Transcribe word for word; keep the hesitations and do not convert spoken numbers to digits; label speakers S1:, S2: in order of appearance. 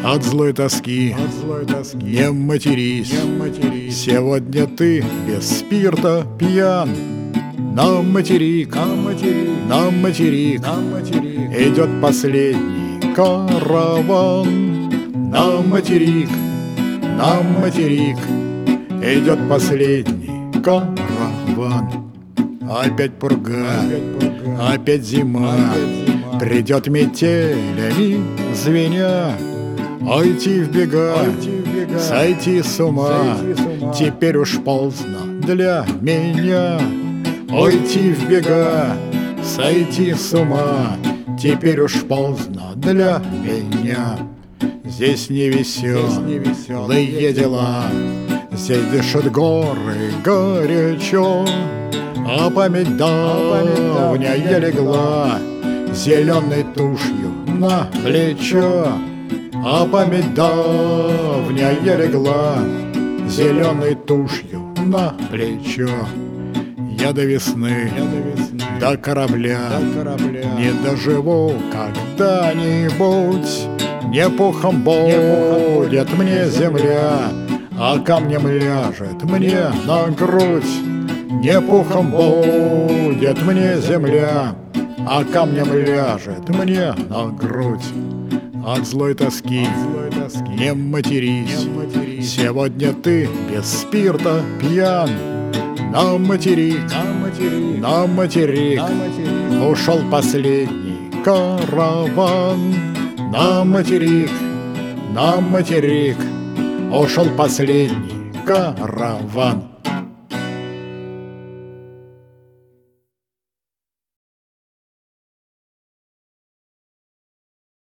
S1: от злой тоски,
S2: от злой тоски.
S1: Не матерись,
S2: Не матерись.
S1: сегодня ты без спирта пьян. На материк,
S2: На материк,
S1: на материк
S2: на материк.
S1: идет последний караван. На материк, на материк идет последний караван. Опять пурга,
S2: Опять пурга,
S1: опять зима,
S2: опять зима.
S1: придет метелями звеня. Ойти в бега,
S2: Пойти в бега,
S1: сойти с ума,
S2: сойти с ума.
S1: теперь уж поздно для меня. Ойти в бега, сойти с ума, теперь уж поздно для меня. Здесь не
S2: Здесь не
S1: веселые
S2: веселые
S1: дела, здесь дышат горы горячо, а память давняя легла зеленой тушью на плечо. А память давняя легла зеленой тушью на плечо. Я до весны,
S2: Я до весны,
S1: до корабля
S2: до корабля.
S1: не доживу когда-нибудь. Не пухом
S2: пухом
S1: будет мне земля, а камнем ляжет мне на грудь. Не пухом будет мне земля, а камнем ляжет мне на грудь. От злой тоски
S2: От злой тоски.
S1: не матерись,
S2: Не матерись.
S1: сегодня ты без спирта пьян. На материк,
S2: На материк,
S1: на материк
S2: на материк.
S1: ушел последний караван. На материк, на материк ушел последний караван.